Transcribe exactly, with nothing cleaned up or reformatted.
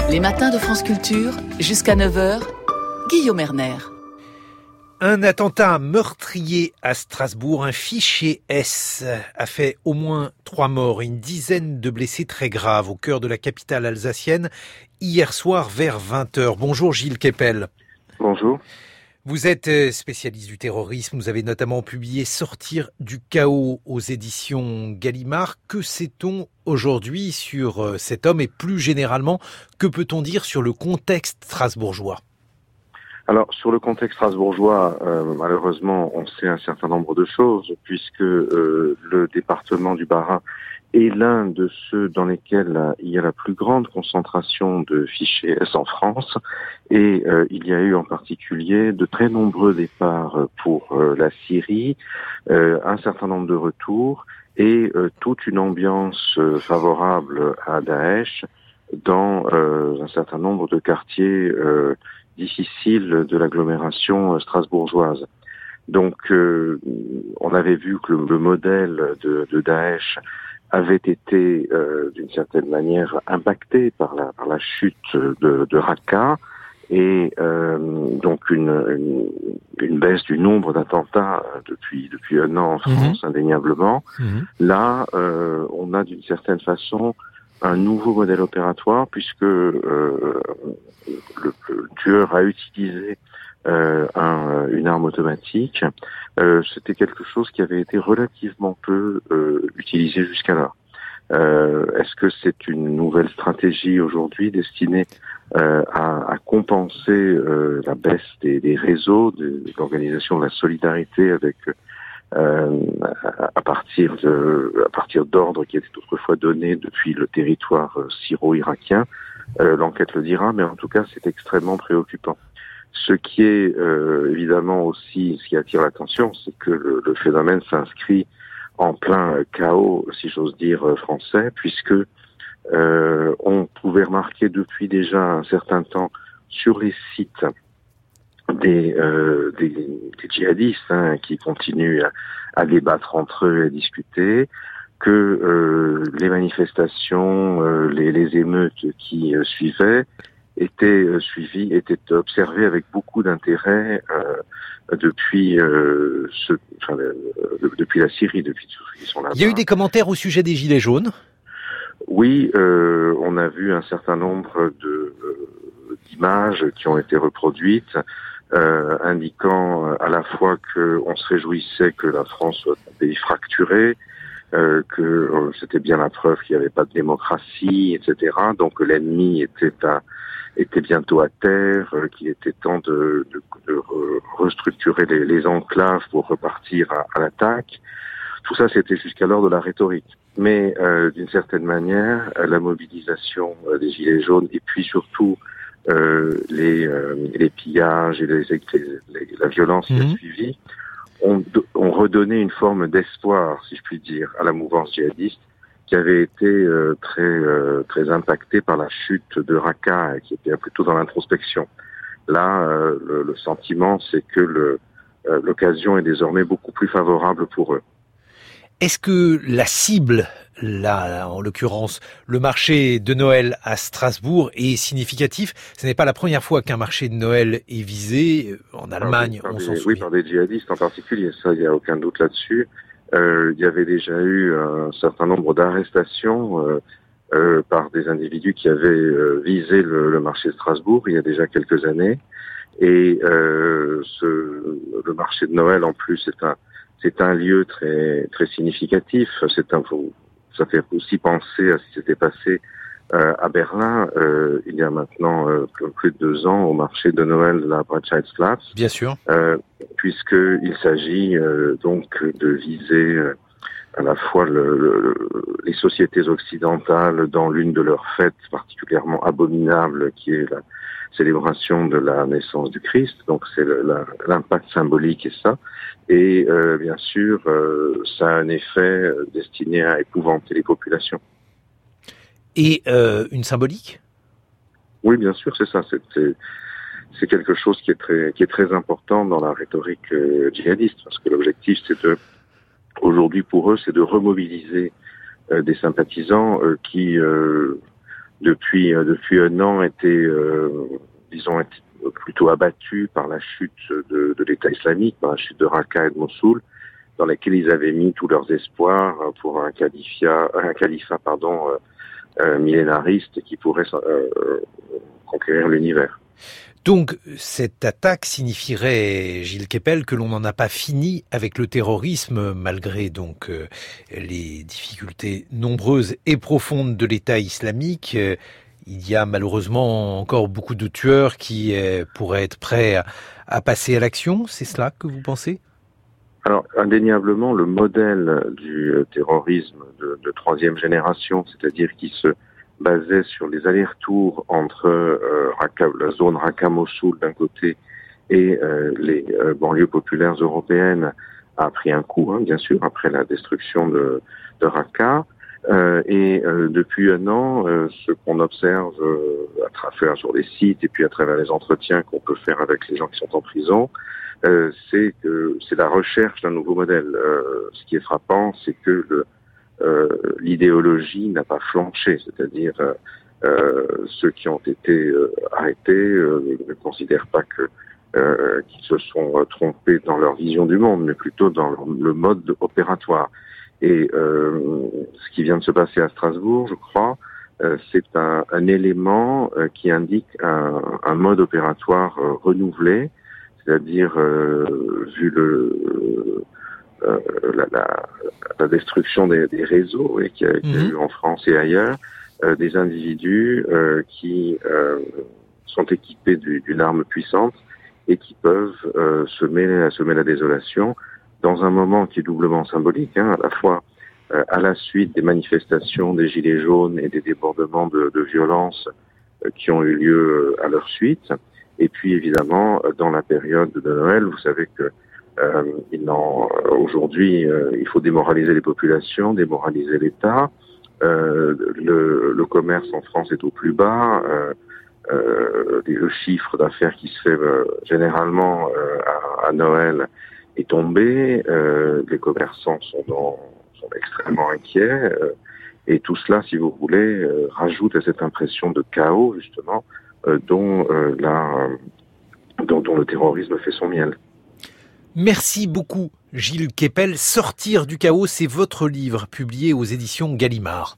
Les matins de France Culture, jusqu'à neuf heures, Guillaume Erner. Un attentat meurtrier à Strasbourg, un fichier S a fait au moins trois morts et une dizaine de blessés très graves au cœur de la capitale alsacienne hier soir vers vingt heures. Bonjour Gilles Kepel. Bonjour. Vous êtes spécialiste du terrorisme, vous avez notamment publié « Sortir du chaos » aux éditions Gallimard. Que sait-on aujourd'hui sur cet homme et plus généralement, que peut-on dire sur le contexte strasbourgeois ? Alors, sur le contexte strasbourgeois, euh, malheureusement, on sait un certain nombre de choses, puisque euh, le département du Bas-Rhin est l'un de ceux dans lesquels il y a la plus grande concentration de fichiers S en France, et euh, il y a eu en particulier de très nombreux départs pour euh, la Syrie, euh, un certain nombre de retours, et euh, toute une ambiance euh, favorable à Daesh dans euh, un certain nombre de quartiers euh, difficile de l'agglomération strasbourgeoise. Donc, euh, on avait vu que le, le modèle de, de Daesh avait été, euh, d'une certaine manière, impacté par la, par la chute de, de Raqqa et euh, donc une, une, une baisse du nombre d'attentats depuis depuis un an en France, mmh. indéniablement. Mmh. Là, euh, on a d'une certaine façon un nouveau modèle opératoire puisque euh, le, le tueur a utilisé euh, un, une arme automatique. Euh, c'était quelque chose qui avait été relativement peu euh, utilisé jusqu'alors. Euh, est-ce que c'est une nouvelle stratégie aujourd'hui destinée euh, à, à compenser euh, la baisse des, des réseaux, de, de l'organisation de la solidarité avec Euh, à partir de, à partir d'ordres qui étaient autrefois donnés depuis le territoire syro-irakien, euh, l'enquête le dira, mais en tout cas c'est extrêmement préoccupant. Ce qui est euh, évidemment aussi, ce qui attire l'attention, c'est que le, le phénomène s'inscrit en plein chaos, si j'ose dire, français, puisque euh, on pouvait remarquer depuis déjà un certain temps sur les sites Des, euh, des, des djihadistes hein, qui continuent à, à débattre entre eux et à discuter, que euh, les manifestations, euh, les, les émeutes qui euh, suivaient étaient euh, suivies, étaient observées avec beaucoup d'intérêt euh, depuis euh, ce, enfin, euh, depuis la Syrie, depuis ceux qui sont là-bas. Il y a eu des commentaires au sujet des gilets jaunes. Oui, euh, on a vu un certain nombre de euh, d'images qui ont été reproduites. Euh, indiquant à la fois qu'on se réjouissait que la France soit un pays fracturé, euh, que euh, c'était bien la preuve qu'il n'y avait pas de démocratie, et cetera. Donc l'ennemi était à, était bientôt à terre, euh, qu'il était temps de, de, de restructurer les, les enclaves pour repartir à, à l'attaque. Tout ça, c'était jusqu'alors de la rhétorique. Mais euh, d'une certaine manière, la mobilisation des Gilets jaunes et puis surtout Euh, les, euh, les pillages et les, les, les, la violence qui mmh. a suivi ont, ont redonné une forme d'espoir, si je puis dire, à la mouvance djihadiste qui avait été euh, très euh, très impactée par la chute de Raqqa et qui était plutôt dans l'introspection. Là, euh, le, le sentiment, c'est que le, euh, l'occasion est désormais beaucoup plus favorable pour eux. Est-ce que la cible, là, en l'occurrence, le marché de Noël à Strasbourg est significatif ? Ce n'est pas la première fois qu'un marché de Noël est visé. En Allemagne, par des, on par s'en des, souvient. Oui, par des djihadistes en particulier, ça, il n'y a aucun doute là-dessus. Euh, il y avait déjà eu un certain nombre d'arrestations euh, euh, par des individus qui avaient euh, visé le, le marché de Strasbourg il y a déjà quelques années. Et euh, ce, le marché de Noël, en plus, c'est un C'est un lieu très très significatif. C'est un, ça fait aussi penser à ce qui s'était passé euh, à Berlin euh, il y a maintenant euh, plus de deux ans au marché de Noël de la Breitscheidplatz. Bien sûr. Euh, puisqu'il s'agit euh, donc de viser euh, à la fois le, le, les sociétés occidentales dans l'une de leurs fêtes particulièrement abominable qui est la célébration de la naissance du Christ, donc c'est le, la, l'impact symbolique et ça, et euh, bien sûr euh, ça a un effet destiné à épouvanter les populations. Et euh, une symbolique ? Oui, bien sûr, c'est ça, c'est, c'est, c'est quelque chose qui est très, qui est très important dans la rhétorique euh, djihadiste, parce que l'objectif c'est de, aujourd'hui pour eux, c'est de remobiliser euh, des sympathisants euh, qui euh, depuis euh, depuis un an étaient, euh, disons, étaient plutôt abattus par la chute de, de l'État islamique, par la chute de Raqqa et de Mossoul, dans laquelle ils avaient mis tous leurs espoirs pour un califat, un califat pardon, euh, euh, millénariste qui pourrait euh, conquérir l'univers. Donc, cette attaque signifierait, Gilles Kepel, que l'on n'en a pas fini avec le terrorisme, malgré donc euh, les difficultés nombreuses et profondes de l'État islamique. Euh, il y a malheureusement encore beaucoup de tueurs qui euh, pourraient être prêts à, à passer à l'action. C'est cela que vous pensez ? Alors, indéniablement, le modèle du terrorisme de, de troisième génération, c'est-à-dire qui se basait sur les allers-retours entre euh, Raqqa, la zone Raqqa-Mossoul d'un côté et euh, les euh, banlieues populaires européennes, a pris un coup, hein, bien sûr, après la destruction de, de Raqqa. Euh, et euh, depuis un an, euh, ce qu'on observe euh, à travers sur les sites et puis à travers les entretiens qu'on peut faire avec les gens qui sont en prison, euh, c'est que c'est la recherche d'un nouveau modèle. Euh, ce qui est frappant, c'est que le Euh, l'idéologie n'a pas flanché, c'est-à-dire euh, euh, ceux qui ont été euh, arrêtés euh, ne considèrent pas que euh, qu'ils se sont trompés dans leur vision du monde, mais plutôt dans le mode opératoire. Et euh, ce qui vient de se passer à Strasbourg, je crois, euh, c'est un, un élément euh, qui indique un, un mode opératoire euh, renouvelé, c'est-à-dire euh, vu le Euh, la, la, la destruction des, des réseaux et qu'il y a, mmh. qu'il y a eu en France et ailleurs, euh, des individus euh, qui euh, sont équipés du, d'une arme puissante et qui peuvent euh, semer, semer la désolation dans un moment qui est doublement symbolique, hein, à la fois euh, à la suite des manifestations des Gilets jaunes et des débordements de, de violence euh, qui ont eu lieu à leur suite, et puis évidemment dans la période de Noël, vous savez que Euh, il en, aujourd'hui, euh, il faut démoraliser les populations, démoraliser l'État. Euh, le, le commerce en France est au plus bas. Euh, euh, le chiffre d'affaires qui se fait euh, généralement euh, à, à Noël est tombé. Euh, les commerçants sont, dans, sont extrêmement inquiets. Euh, et tout cela, si vous voulez, euh, rajoute à cette impression de chaos, justement, euh, dont, euh, la, dont, dont le terrorisme fait son miel. Merci beaucoup, Gilles Kepel. Sortir du chaos, c'est votre livre, publié aux éditions Gallimard.